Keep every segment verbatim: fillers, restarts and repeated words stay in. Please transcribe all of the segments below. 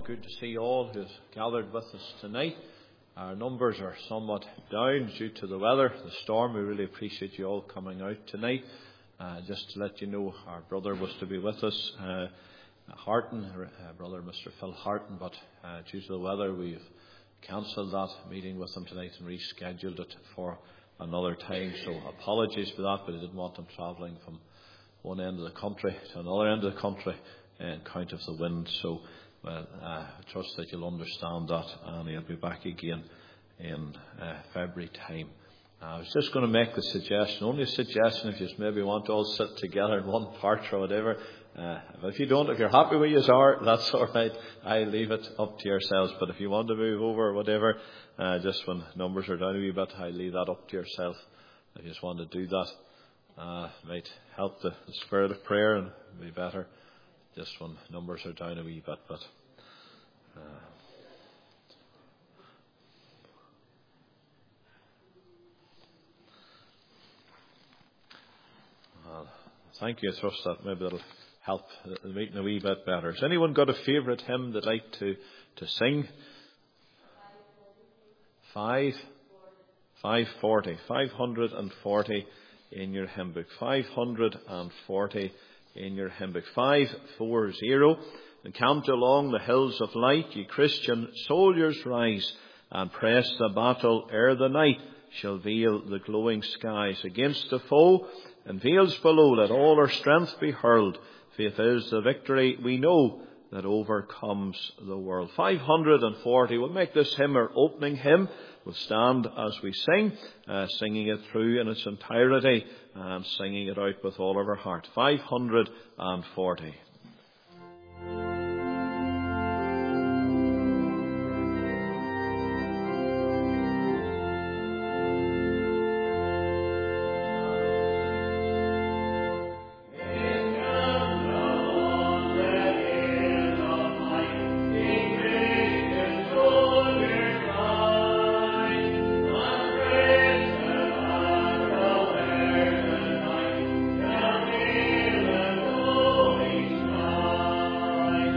Good to see all who've gathered with us tonight. Our numbers are somewhat down due to the weather, the storm. We really appreciate you all coming out tonight. Uh, just to let you know, our brother was to be with us, uh, Harton, uh, brother Mister Phil Harton, but uh, due to the weather we've cancelled that meeting with him tonight and rescheduled it for another time. So apologies for that, but I didn't want him travelling from one end of the country to another end of the country on account of the wind. So well, uh, I trust that you'll understand that, and he'll be back again in uh, February time. Uh, I was just going to make the suggestion, only a suggestion, if you maybe want to all sit together in one part or whatever. Uh, if you don't, if you're happy with yours are, that's all right. I leave it up to yourselves. But if you want to move over or whatever, uh, just when numbers are down a wee bit, I leave that up to yourself. If you just want to do that, uh, might help the, the spirit of prayer and be better. Just when numbers are down a wee bit, but uh, well, thank you. I trust that maybe that'll help the meeting a wee bit better. Has anyone got a favourite hymn they'd like to, to sing? Five, five forty, five hundred and forty in your hymn book. Five hundred and forty. In your hymn book, five forty, encamped along the hills of light, ye Christian soldiers rise, and press the battle ere the night shall veil the glowing skies. Against the foe and veils below, let all our strength be hurled. Faith is the victory we know that overcomes the world. five hundred and forty. We'll make this hymn our opening hymn. We'll stand as we sing, uh, singing it through in its entirety and singing it out with all of our heart. five hundred and forty. Thank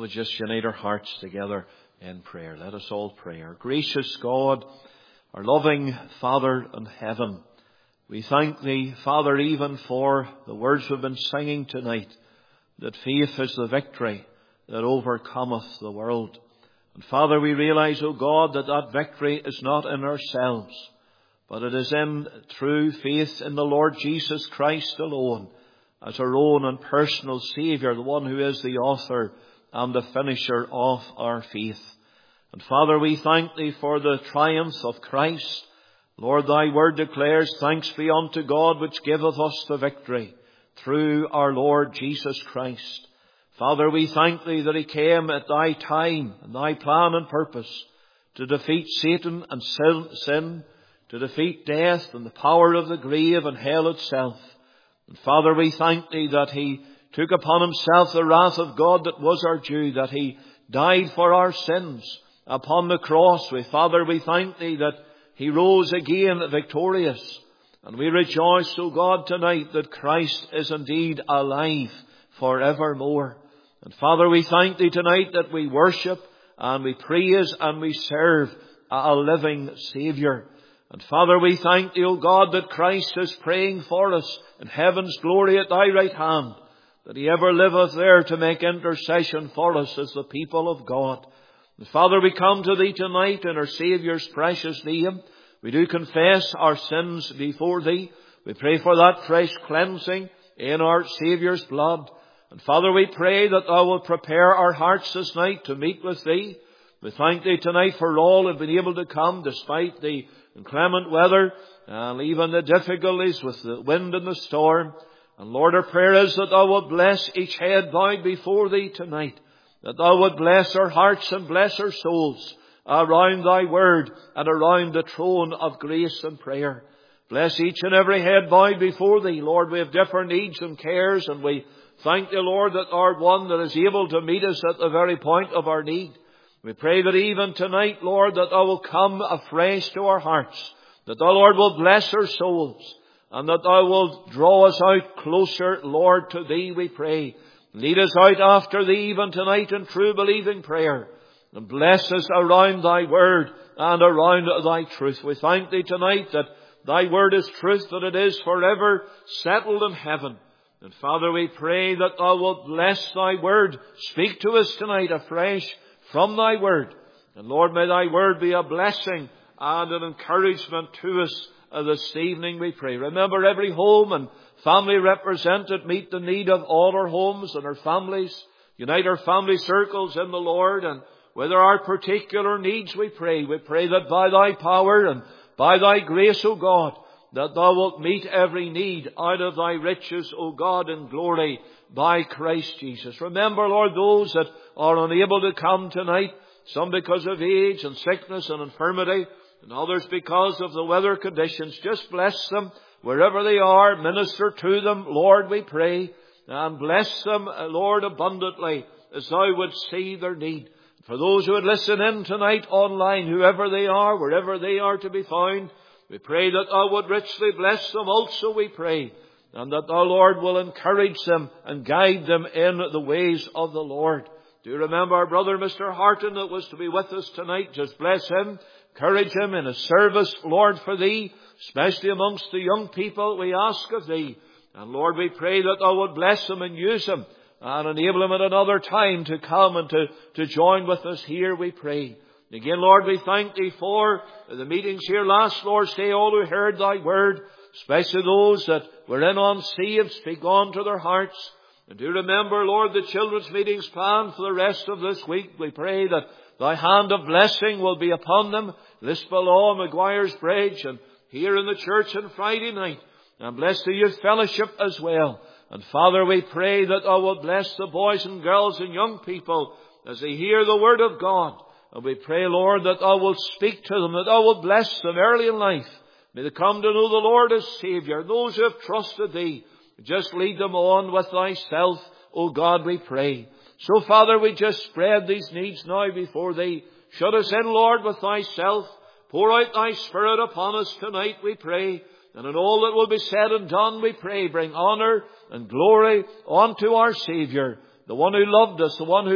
we just unite our hearts together in prayer. Let us all pray. Our gracious God, our loving Father in heaven, we thank Thee, Father, even for the words we've been singing tonight, that faith is the victory that overcometh the world. And Father, we realize, O God, that that victory is not in ourselves, but it is in true faith in the Lord Jesus Christ alone, as our own and personal Saviour, the one who is the author and the finisher of our faith. And Father, we thank Thee for the triumph of Christ. Lord, Thy word declares, thanks be unto God which giveth us the victory through our Lord Jesus Christ. Father, we thank Thee that He came at Thy time and Thy plan and purpose to defeat Satan and sin, to defeat death and the power of the grave and hell itself. And Father, we thank Thee that He took upon Himself the wrath of God that was our due, that He died for our sins upon the cross. We, Father, we thank Thee that He rose again victorious. And we rejoice, O God, tonight that Christ is indeed alive forevermore. And Father, we thank Thee tonight that we worship and we praise and we serve a living Saviour. And Father, we thank Thee, O God, that Christ is praying for us in heaven's glory at Thy right hand, that He ever liveth there to make intercession for us as the people of God. And Father, we come to Thee tonight in our Saviour's precious name. We do confess our sins before Thee. We pray for that fresh cleansing in our Saviour's blood. And Father, we pray that Thou wilt prepare our hearts this night to meet with Thee. We thank Thee tonight for all who have been able to come despite the inclement weather and even the difficulties with the wind and the storm. And Lord, our prayer is that Thou wilt bless each head bowed before Thee tonight, that Thou wilt bless our hearts and bless our souls around Thy word and around the throne of grace and prayer. Bless each and every head bowed before Thee. Lord, we have different needs and cares, and we thank Thee, Lord, that Thou art one that is able to meet us at the very point of our need. We pray that even tonight, Lord, that Thou wilt come afresh to our hearts, that Thou, Lord, will bless our souls, and that Thou wilt draw us out closer, Lord, to Thee, we pray. Lead us out after Thee even tonight in true believing prayer, and bless us around Thy word and around Thy truth. We thank Thee tonight that Thy word is truth, that it is forever settled in heaven. And Father, we pray that Thou wilt bless Thy word. Speak to us tonight afresh from Thy word. And Lord, may Thy word be a blessing and an encouragement to us this evening, we pray. Remember every home and family represented. Meet the need of all our homes and our families. Unite our family circles in the Lord. And with our particular needs, we pray. We pray that by Thy power and by Thy grace, O God, that Thou wilt meet every need out of Thy riches, O God, in glory by Christ Jesus. Remember, Lord, those that are unable to come tonight, some because of age and sickness and infirmity, and others because of the weather conditions. Just bless them wherever they are. Minister to them, Lord, we pray. And bless them, Lord, abundantly as Thou would see their need. For those who would listen in tonight online, whoever they are, wherever they are to be found, we pray that Thou would richly bless them also, we pray. And that Thou, Lord, will encourage them and guide them in the ways of the Lord. Do you remember our brother, Mister Harton, that was to be with us tonight? Just bless him. Encourage him in his service, Lord, for Thee, especially amongst the young people, we ask of Thee. And Lord, we pray that Thou would bless him and use him and enable him at another time to come and to, to join with us here, we pray. And again, Lord, we thank Thee for the meetings here last, Lord. Say all who heard Thy word, especially those that were in unsaved, speak on to their hearts. And do remember, Lord, the children's meetings planned for the rest of this week. We pray that Thy hand of blessing will be upon them. Lisbon, Maguire's Bridge, and here in the church on Friday night. And bless the youth fellowship as well. And Father, we pray that Thou wilt bless the boys and girls and young people as they hear the word of God. And we pray, Lord, that Thou wilt speak to them, that Thou wilt bless them early in life. May they come to know the Lord as Saviour. Those who have trusted Thee, just lead them on with Thyself, O God, we pray. So, Father, we just spread these needs now before Thee. Shut us in, Lord, with Thyself. Pour out Thy Spirit upon us tonight, we pray. And in all that will be said and done, we pray, bring honour and glory unto our Saviour, the one who loved us, the one who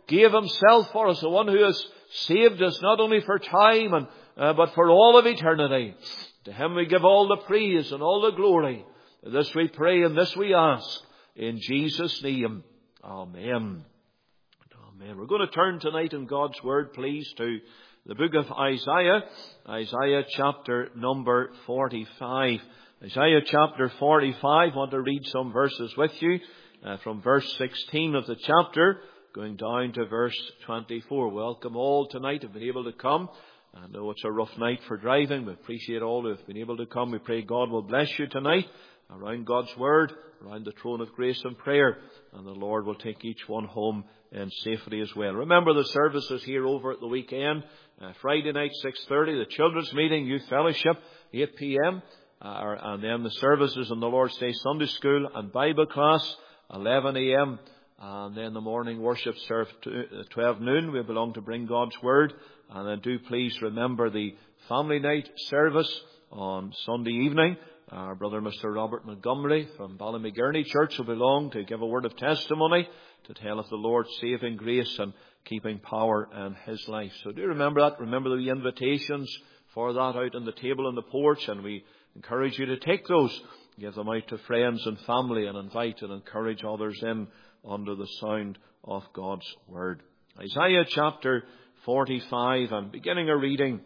gave himself for us, the one who has saved us not only for time and uh, but for all of eternity. To him we give all the praise and all the glory. This we pray and this we ask in Jesus' name. Amen. Amen. We're going to turn tonight in God's Word, please, to the book of Isaiah. Isaiah chapter number forty-five. Isaiah chapter forty-five. I want to read some verses with you uh, from verse sixteen of the chapter, going down to verse twenty-four. Welcome all tonight who've been able to come. I know it's a rough night for driving. We appreciate all who have been able to come. We pray God will bless you tonight around God's Word, around the throne of grace and prayer. And the Lord will take each one home in safety as well. Remember the services here over at the weekend. Uh, Friday night, six thirty, the children's meeting, youth fellowship, eight p.m. Uh, and then the services on the Lord's Day Sunday School and Bible class, eleven a.m. And then the morning worship served at twelve noon. We belong to Bring God's Word. And then do please remember the family night service on Sunday evening. Our brother Mister Robert Montgomery from Ballymagurney Church will belong to give a word of testimony to tell of the Lord's saving grace and keeping power in his life. So do remember that. Remember the invitations for that out on the table on the porch, and we encourage you to take those, give them out to friends and family, and invite and encourage others in under the sound of God's Word. Isaiah chapter forty-five, and beginning a reading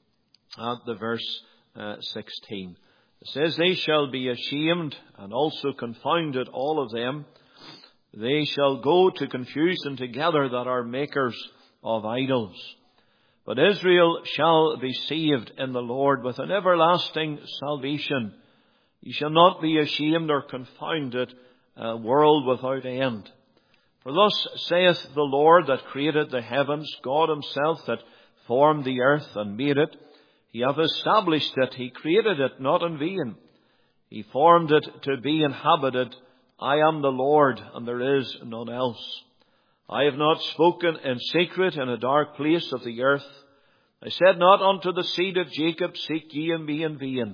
at the verse uh, sixteen. It says, "They shall be ashamed and also confounded, all of them. They shall go to confusion together that are makers of idols. But Israel shall be saved in the Lord with an everlasting salvation. Ye shall not be ashamed or confounded, a world without end. For thus saith the Lord that created the heavens, God himself that formed the earth and made it. He hath established it, he created it not in vain. He formed it to be inhabited. I am the Lord, and there is none else. I have not spoken in secret in a dark place of the earth. I said not unto the seed of Jacob, seek ye me in vain.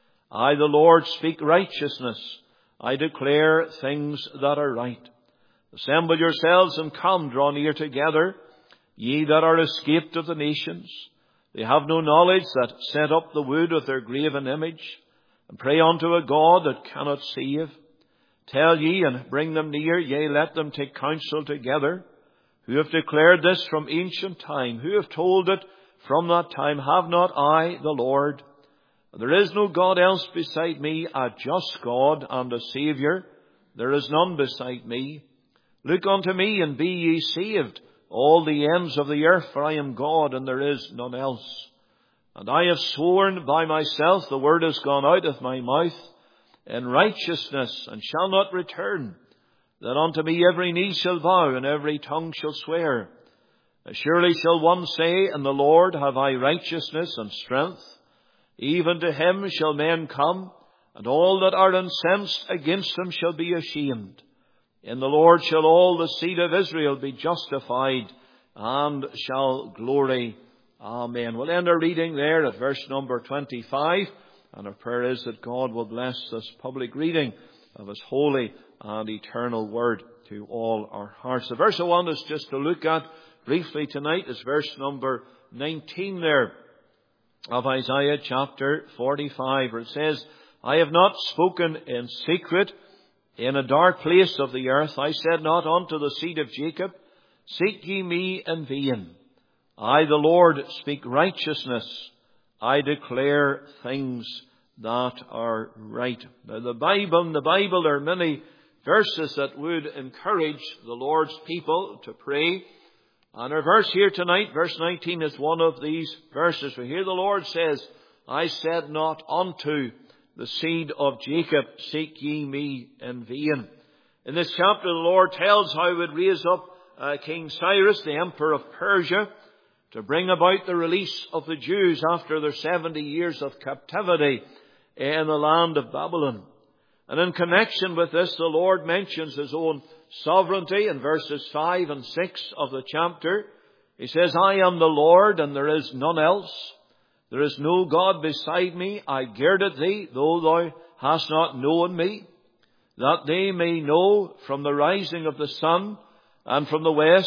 I, the Lord, speak righteousness. I declare things that are right. Assemble yourselves and come, draw near together, ye that are escaped of the nations. They have no knowledge that set up the wood of their graven image, and pray unto a God that cannot save. Tell ye and bring them near, yea, let them take counsel together. Who have declared this from ancient time? Who have told it from that time? Have not I, the Lord? There is no God else beside me, a just God and a Saviour. There is none beside me. Look unto me and be ye saved, all the ends of the earth, for I am God and there is none else. And I have sworn by myself, the word has gone out of my mouth, in righteousness, and shall not return, that unto me every knee shall bow, and every tongue shall swear. Surely shall one say, in the Lord have I righteousness and strength. Even to him shall men come, and all that are incensed against him shall be ashamed. In the Lord shall all the seed of Israel be justified, and shall glory. Amen." We'll end our reading there at verse number twenty-five. And our prayer is that God will bless this public reading of His holy and eternal Word to all our hearts. The verse I want us just to look at briefly tonight is verse number nineteen there of Isaiah chapter forty-five, where it says, "I have not spoken in secret in a dark place of the earth. I said not unto the seed of Jacob, seek ye me in vain. I, the Lord, speak righteousness. I declare things that are right." Now the Bible, in the Bible there are many verses that would encourage the Lord's people to pray. And our verse here tonight, verse nineteen, is one of these verses. We hear the Lord says, "I said not unto the seed of Jacob, seek ye me in vain." In this chapter the Lord tells how He would raise up uh, King Cyrus, the emperor of Persia, to bring about the release of the Jews after their seventy years of captivity in the land of Babylon. And in connection with this, the Lord mentions His own sovereignty in verses five and six of the chapter. He says, "I am the Lord, and there is none else. There is no God beside me. I girded thee, though thou hast not known me, that they may know from the rising of the sun and from the west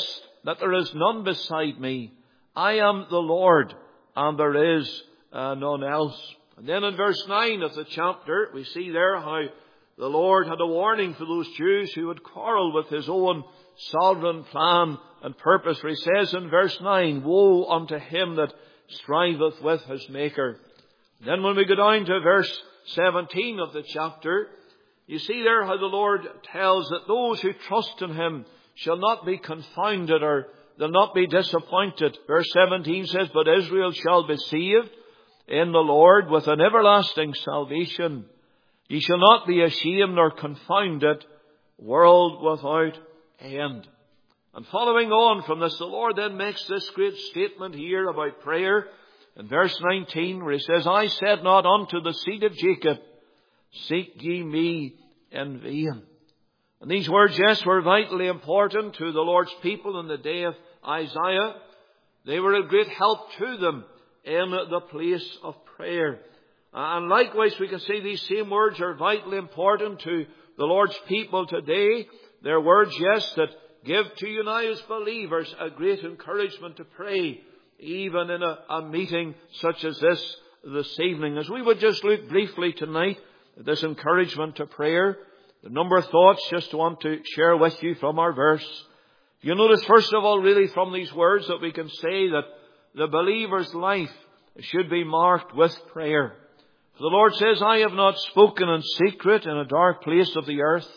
that there is none beside me. I am the Lord, and there is uh, none else. And then in verse nine of the chapter, we see there how the Lord had a warning for those Jews who would quarrel with his own sovereign plan and purpose. For he says in verse nine, woe unto him that striveth with his Maker. And then when we go down to verse seventeen of the chapter, you see there how the Lord tells that those who trust in him shall not be confounded, or they'll not be disappointed. Verse seventeen says, but Israel shall be saved in the Lord with an everlasting salvation. Ye shall not be ashamed nor confounded, world without end. And following on from this, the Lord then makes this great statement here about prayer in verse nineteen, where he says, I said not unto the seed of Jacob, seek ye me in vain. And these words, yes, were vitally important to the Lord's people in the day of Isaiah. They were a great help to them in the place of prayer. And likewise, we can see these same words are vitally important to the Lord's people today. They're words, yes, that give to you now as believers a great encouragement to pray, even in a, a meeting such as this this evening. As we would just look briefly tonight at this encouragement to prayer, a number of thoughts just want to share with you from our verse. You'll notice, first of all, really from these words that we can say that the believer's life should be marked with prayer. The Lord says, I have not spoken in secret in a dark place of the earth.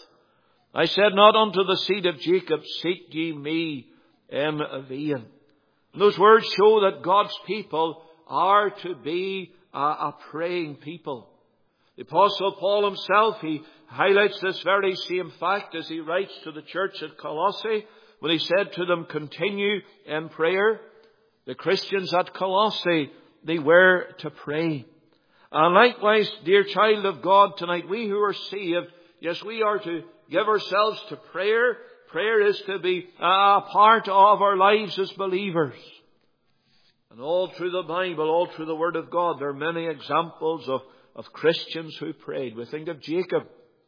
I said not unto the seed of Jacob, seek ye me in vain. And those words show that God's people are to be a, a praying people. The Apostle Paul himself, he highlights this very same fact as he writes to the church at Colossae, when he said to them, continue in prayer. The Christians at Colossae, they were to pray. And likewise, dear child of God, tonight, we who are saved, yes, we are to give ourselves to prayer. Prayer is to be a part of our lives as believers. And all through the Bible, all through the Word of God, there are many examples of, of Christians who prayed. We think of Jacob.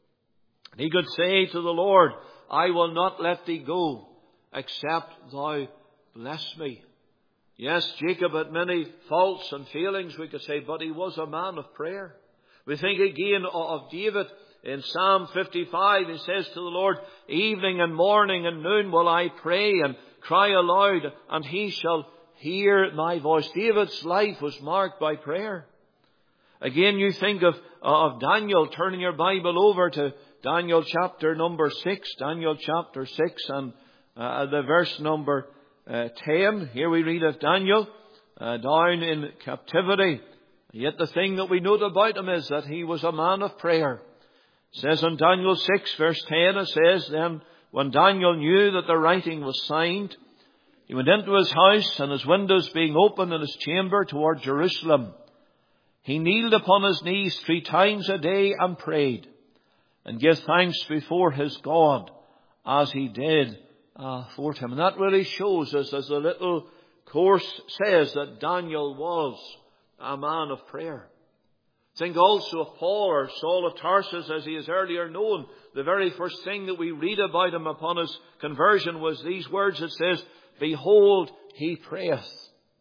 He could say to the Lord, I will not let thee go, except thou bless me. Yes, Jacob had many faults and failings, we could say, but he was a man of prayer. We think again of David in Psalm fifty-five. He says to the Lord, evening and morning and noon will I pray and cry aloud, and he shall hear my voice. David's life was marked by prayer. Again, you think of, of Daniel. Turning your Bible over to Daniel chapter number six. Daniel chapter six and uh, the verse number Uh, ten. Here we read of Daniel uh, down in captivity. Yet the thing that we note about him is that he was a man of prayer. It says in Daniel six verse ten, it says, then when Daniel knew that the writing was signed, he went into his house, and his windows being open in his chamber toward Jerusalem, he kneeled upon his knees three times a day and prayed, and gave thanks before his God, as he did Uh, for him. And that really shows us, as the little course says, that Daniel was a man of prayer. Think also of Paul, or Saul of Tarsus as he is earlier known. The very first thing that we read about him upon his conversion was these words. It says, behold, he prayeth.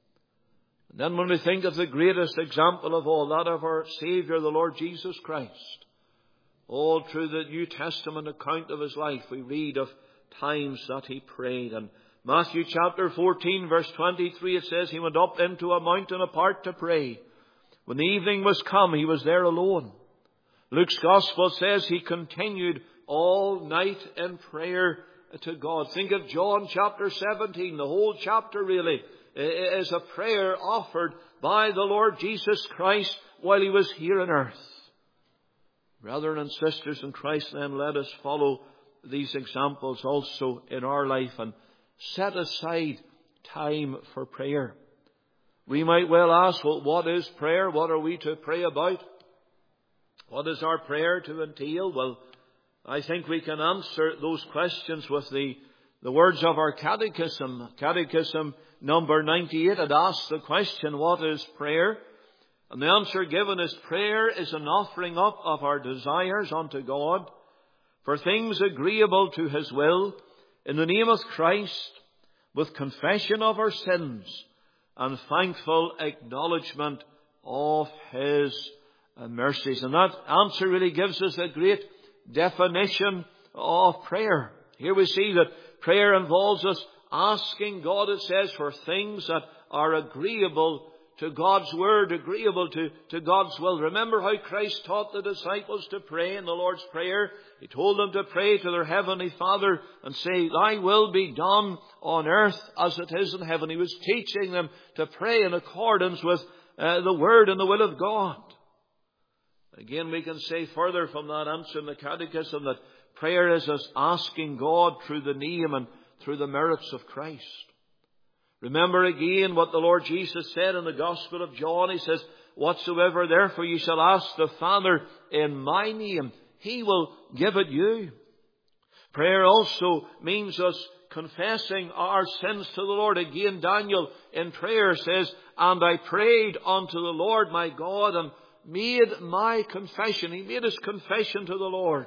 And then when we think of the greatest example of all, that of our Saviour, the Lord Jesus Christ, all through the New Testament account of his life, we read of times that he prayed. And Matthew chapter fourteen verse twenty-three, it says he went up into a mountain apart to pray. When the evening was come, he was there alone. Luke's gospel says he continued all night in prayer to God. Think of John chapter seventeen. The whole chapter really is a prayer offered by the Lord Jesus Christ while he was here on earth. Brethren and sisters in Christ, then let us follow these examples also in our life and set aside time for prayer. We might well ask, well, what is prayer? What are we to pray about? What is our prayer to entail? Well, I think we can answer those questions with the, the words of our catechism. Catechism number ninety-eight. It asks the question, what is prayer? And the answer given is, prayer is an offering up of our desires unto God for things agreeable to his will, in the name of Christ, with confession of our sins and thankful acknowledgement of His mercies. And that answer really gives us a great definition of prayer. Here we see that prayer involves us asking God, it says, for things that are agreeable to God's Word, agreeable to, to God's will. Remember how Christ taught the disciples to pray in the Lord's Prayer? He told them to pray to their Heavenly Father and say, Thy will be done on earth as it is in heaven. He was teaching them to pray in accordance with uh, the Word and the will of God. Again, we can say further from that answer in the Catechism that prayer is us asking God through the name and through the merits of Christ. Remember again what the Lord Jesus said in the Gospel of John. He says, Whatsoever therefore you shall ask the Father in my name, He will give it you. Prayer also means us confessing our sins to the Lord. Again, Daniel in prayer says, And I prayed unto the Lord my God and made my confession. He made his confession to the Lord.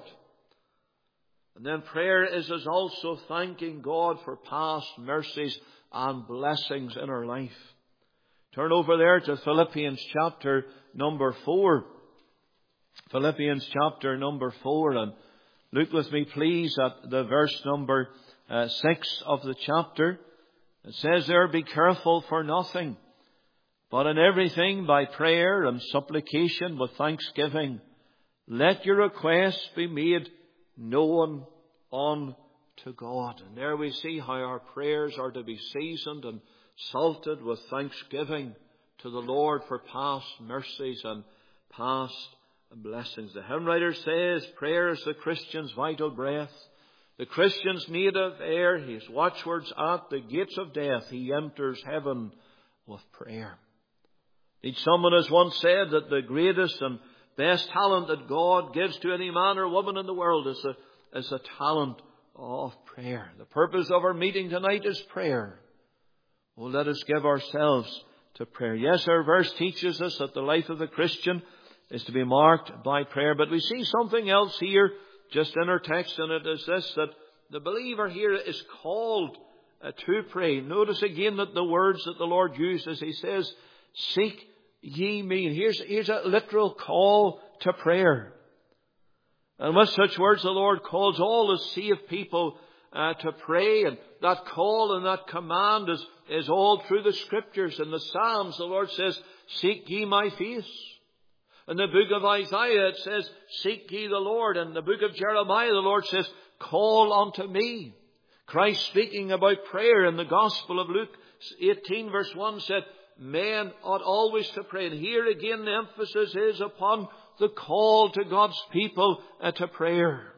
And then prayer is us also thanking God for past mercies and blessings in our life. Turn over there to Philippians chapter number four. Philippians chapter number four, and look with me please at the verse number uh, six of the chapter. It says there, Be careful for nothing, but in everything by prayer and supplication with thanksgiving, let your requests be made known unto God. And there we see how our prayers are to be seasoned and salted with thanksgiving to the Lord for past mercies and past blessings. The hymn writer says, prayer is the Christian's vital breath, the Christian's native air, his watchwords at the gates of death. He enters heaven with prayer. Indeed, someone has once said that the greatest and best talent that God gives to any man or woman in the world is the, is the talent of prayer. The purpose of our meeting tonight is prayer. Oh, let us give ourselves to prayer. Yes, our verse teaches us that the life of the Christian is to be marked by prayer. But we see something else here just in our text, and it is this, that the believer here is called uh, to pray. Notice again that the words that the Lord uses, He says, Seek ye me. And here's, here's a literal call to prayer. And with such words, the Lord calls all the saved people uh, to pray. And that call and that command is, is all through the Scriptures. In the Psalms, the Lord says, Seek ye my face. In the book of Isaiah, it says, Seek ye the Lord. In the book of Jeremiah, the Lord says, Call unto me. Christ, speaking about prayer in the Gospel of Luke eighteen, verse one, said, Men ought always to pray. And here again the emphasis is upon the call to God's people uh, to prayer.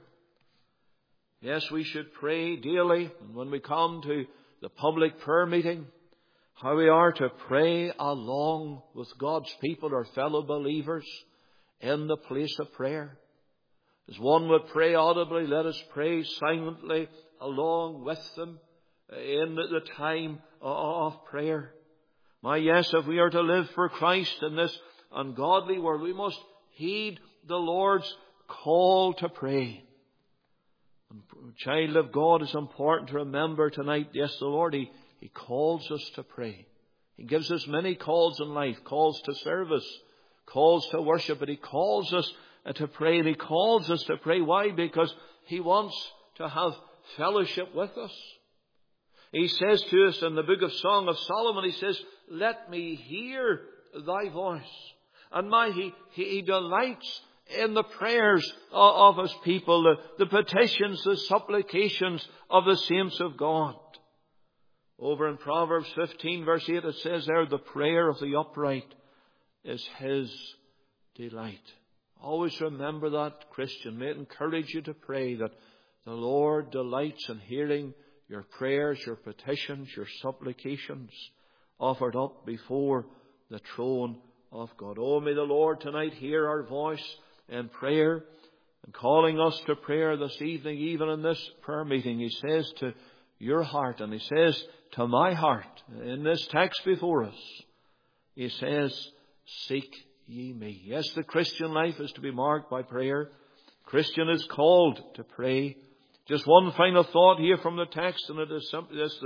Yes, we should pray daily. And when we come to the public prayer meeting, how we are to pray along with God's people, our fellow believers, in the place of prayer. As one would pray audibly, let us pray silently along with them in the time of prayer. My, yes, if we are to live for Christ in this ungodly world, we must heed the Lord's call to pray. And, child of God, it's important to remember tonight, yes, the Lord, He, He calls us to pray. He gives us many calls in life, calls to service, calls to worship, but He calls us to pray. And He calls us to pray. Why? Because He wants to have fellowship with us. He says to us in the book of Song of Solomon, He says, Let me hear thy voice. And my, He, he, he delights in the prayers of, of His people, the, the petitions, the supplications of the saints of God. Over in Proverbs fifteen, verse eight, it says there, the prayer of the upright is His delight. Always remember that, Christian. May it encourage you to pray that the Lord delights in hearing your prayers, your petitions, your supplications offered up before the throne of God. Oh, may the Lord tonight hear our voice in prayer and calling us to prayer this evening, even in this prayer meeting. He says to your heart, and He says to my heart, in this text before us, He says, Seek ye me. Yes, the Christian life is to be marked by prayer. Christian is called to pray. Just one final thought here from the text, and it is simply this. The,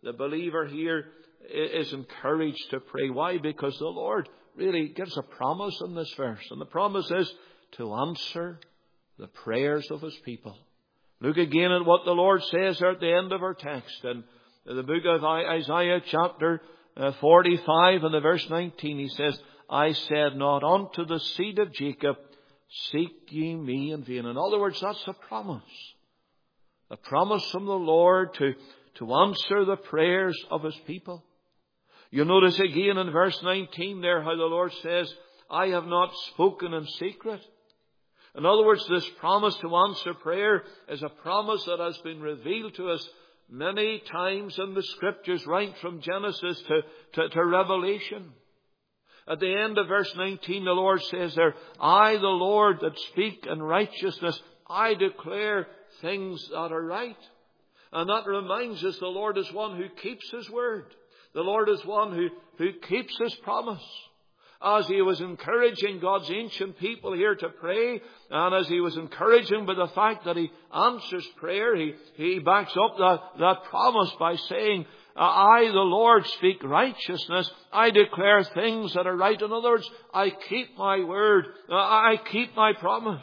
the believer here is encouraged to pray. Why? Because the Lord really gives a promise in this verse. And the promise is to answer the prayers of His people. Look again at what the Lord says there at the end of our text. In the book of Isaiah chapter forty-five and the verse nineteen, He says, I said not unto the seed of Jacob, seek ye me in vain. In other words, that's a promise. A promise from the Lord to, to answer the prayers of His people. You notice again in verse nineteen there how the Lord says, I have not spoken in secret. In other words, this promise to answer prayer is a promise that has been revealed to us many times in the Scriptures, right from Genesis to, to, to Revelation. At the end of verse nineteen, the Lord says there, I, the Lord, that speak in righteousness, I declare things that are right. And that reminds us the Lord is one who keeps His word. The Lord is one who, who keeps His promise. As He was encouraging God's ancient people here to pray, and as He was encouraging by the fact that He answers prayer, He, he backs up that, that promise by saying, I, the Lord, speak righteousness. I declare things that are right. In other words, I keep my word. I keep my promise.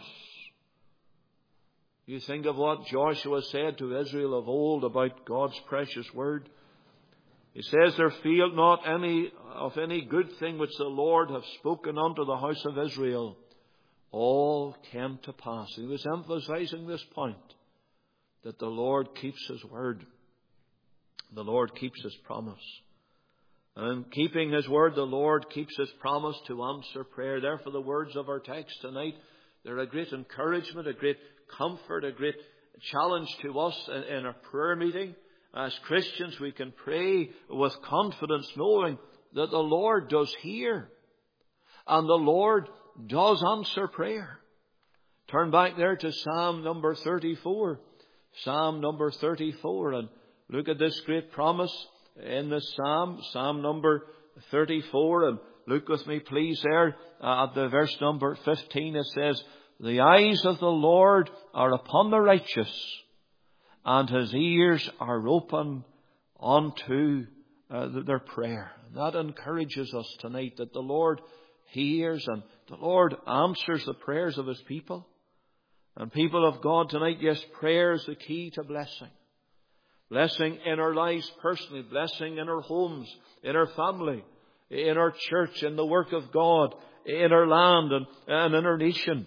You think of what Joshua said to Israel of old about God's precious word. He says, there fail not any of any good thing which the Lord hath spoken unto the house of Israel. All came to pass. He was emphasizing this point, that the Lord keeps His word. The Lord keeps His promise. And in keeping His word, the Lord keeps His promise to answer prayer. Therefore, the words of our text tonight, they're a great encouragement, a great comfort, a great challenge to us in, in our prayer meeting. As Christians, we can pray with confidence, knowing that the Lord does hear. And the Lord does answer prayer. Turn back there to Psalm number thirty-four. Psalm number thirty-four. And look at this great promise in this Psalm. Psalm number thirty-four. And look with me, please, there at the verse number fifteen. It says, the eyes of the Lord are upon the righteous, and His ears are open unto uh, their prayer. And that encourages us tonight, that the Lord hears and the Lord answers the prayers of His people. And people of God tonight, yes, prayer is the key to blessing. Blessing in our lives personally, blessing in our homes, in our family, in our church, in the work of God, in our land and, and in our nation.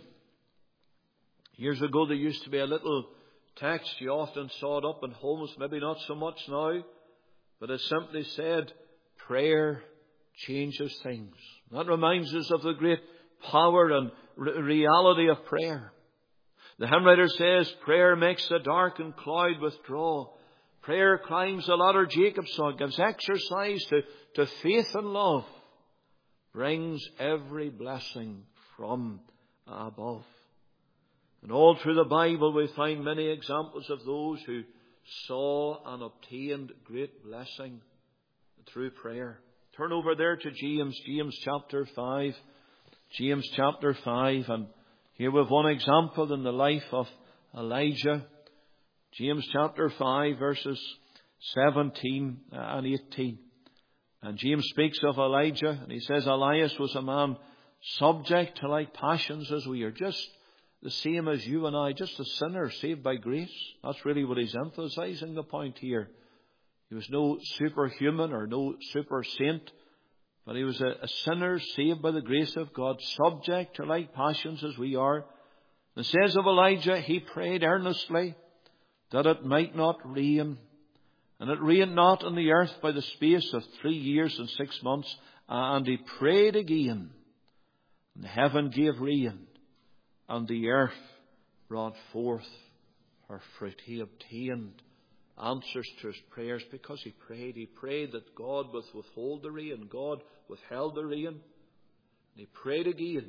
Years ago there used to be a little text. You often saw it up in homes, maybe not so much now. But it simply said, prayer changes things. That reminds us of the great power and re- reality of prayer. The hymn writer says, prayer makes the darkened cloud withdraw. Prayer climbs the ladder Jacob saw, gives exercise to, to faith and love, brings every blessing from above. And all through the Bible we find many examples of those who saw and obtained great blessing through prayer. Turn over there to James, James chapter five. James chapter five, and here we have one example in the life of Elijah. James chapter five, verses seventeen and eighteen. And James speaks of Elijah, and he says, Elias was a man subject to like passions as we are, just the same as you and I, just a sinner saved by grace. That's really what he's emphasizing the point here. He was no superhuman or no super saint, but he was a, a sinner saved by the grace of God, subject to like passions as we are. It says of Elijah, he prayed earnestly that it might not rain. And it rained not on the earth by the space of three years and six months. And he prayed again, and heaven gave rain, and the earth brought forth her fruit. He obtained answers to his prayers because he prayed. He prayed that God would withhold the rain. God withheld the rain. And he prayed again.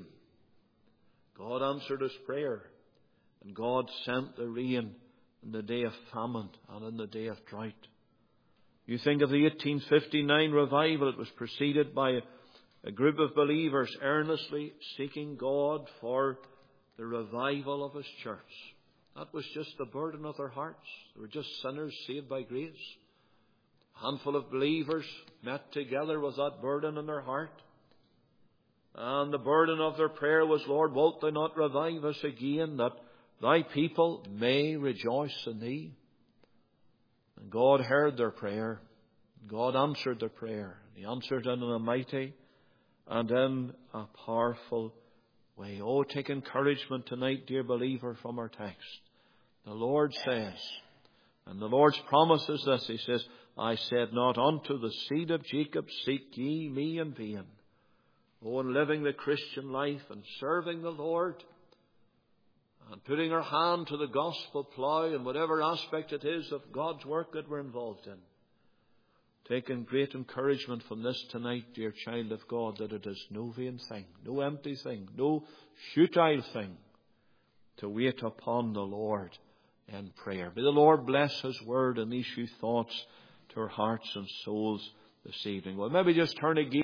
God answered his prayer. And God sent the rain in the day of famine and in the day of drought. You think of the eighteen fifty-nine revival. It was preceded by a, a group of believers earnestly seeking God for the revival of his church. That was just the burden of their hearts. They were just sinners saved by grace. A handful of believers met together with that burden in their heart. And the burden of their prayer was, Lord, wilt thou not revive us again, that thy people may rejoice in thee? And God heard their prayer. God answered their prayer. He answered in a mighty and in a powerful way. Oh, take encouragement tonight, dear believer, from our text. The Lord says, and the Lord's promise is this, He says, I said not unto the seed of Jacob, seek ye me in vain. Oh, in living the Christian life and serving the Lord and putting our hand to the gospel plough in whatever aspect it is of God's work that we're involved in. Taking great encouragement from this tonight, dear child of God, that it is no vain thing, no empty thing, no futile thing to wait upon the Lord in prayer. May the Lord bless His word and these few thoughts to our hearts and souls this evening. Well, maybe just turn again.